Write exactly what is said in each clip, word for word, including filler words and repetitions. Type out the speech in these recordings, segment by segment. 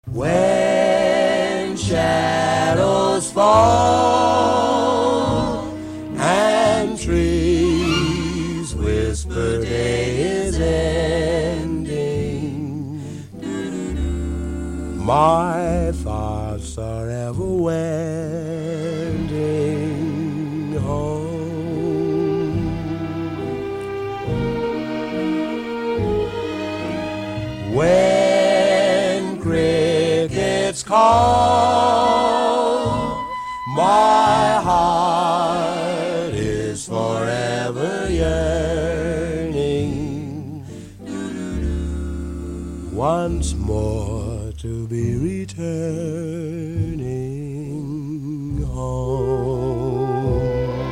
When shadows fall and trees whisper day is ending, my thoughts are ever wending home. When crickets call, my heart is forever yearning once more to be returning home.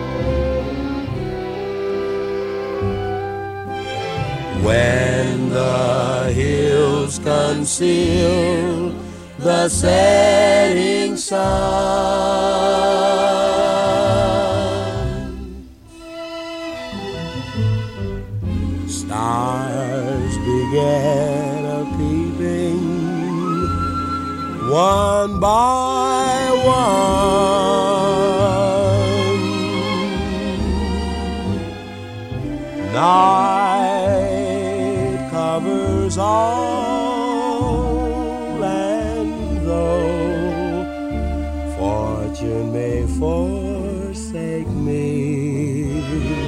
When the hills conceal the setting sun, stars began a-peeping one by one. Night covers all, and though fortune may forsake me,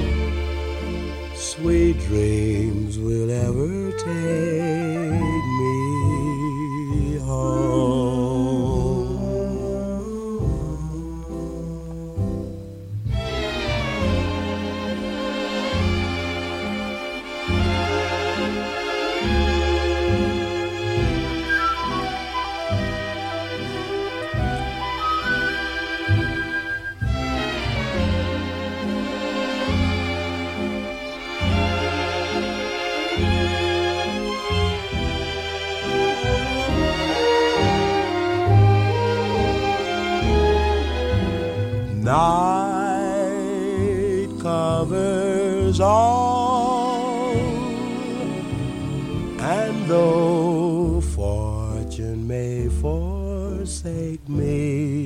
sweet dreams will ever take me home. Night covers all, and though fortune may forsake me,